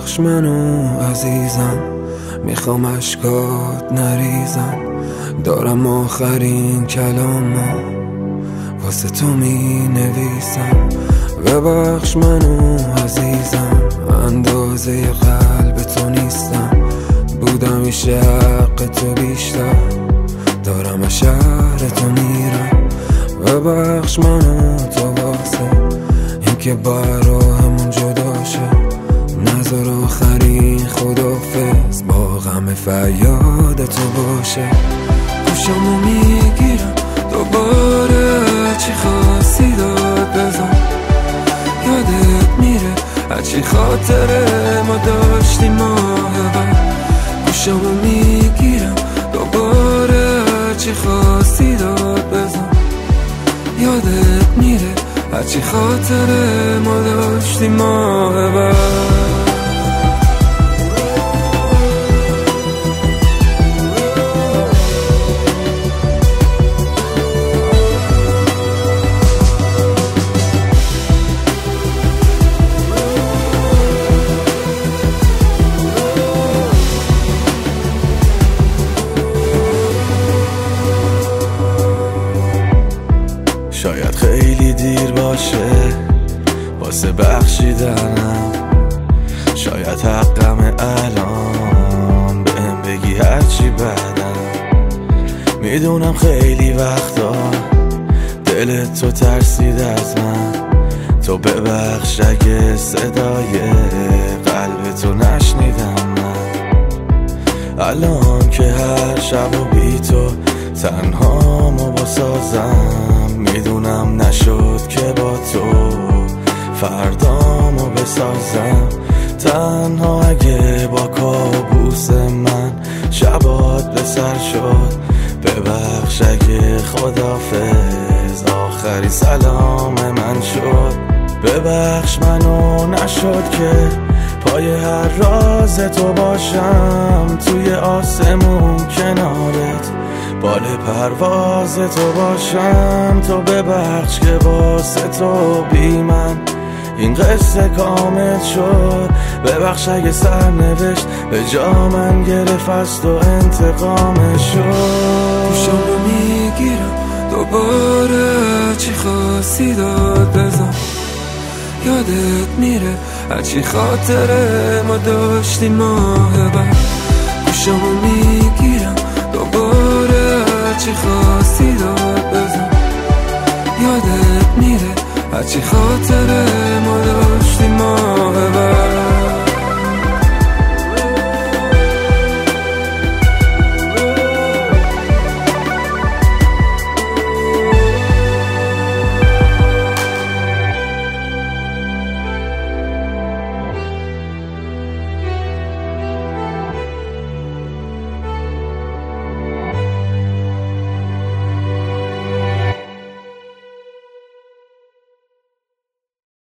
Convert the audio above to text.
ببخش منو عزیزم، میخوام اشکات نریزم، دارم آخرین کلامو واسه تو می نویسم. ببخش منو عزیزم، اندازه قلب تو نیستم، بودم میشه حق تو بیشتر، دارم از شهر تو میرم. ببخش منو تو واسه این که با راهمون جدا شه، نظر آخرین خدافظ با غم فریاد تو باشه. گوشمو میگیرم دوباره، چی خواستی داد بزن، یادت میره هرچی خاطره ما داشتیم ماه بعد. گوشمو میگیرم دوباره، چی خواستی داد بزن، یادت میره هرچی خاطره ما داشتیم ماه بعد. شاید خیلی دیر باشه واسه بخشیدنم، شاید حقم الان بهم بگی هرچی بعدم. میدونم خیلی وقتا دلت تو ترسید از من، تو ببخش اگه صدای قلب تو نشنیدم من. الان که هر شب و بی تو تنهامو بسازم، میدونم نشد که با تو فردامو بسازم. تنها اگه با کابوس من شبات به سر شد، ببخش اگه خدافظ آخری سلام من شد. ببخش منو نشد که پای هر راز تو باشم، توی آسمون کنارت بال پرواز تو باشم. تو ببخش که واسه تو بی من این قصه کامل شد، ببخش اگه سرنوشت به جا من گرفت از تو انتقامش شد. گوشمو میگیرم دوباره، چی خواستی داد بزن، یادت میره هرچی خاطره ما داشتیم ماه بعد. گوشمو میگیرم دوباره، چی خواستی داد بزن، یادت میره هرچی خاطره ما داشتیم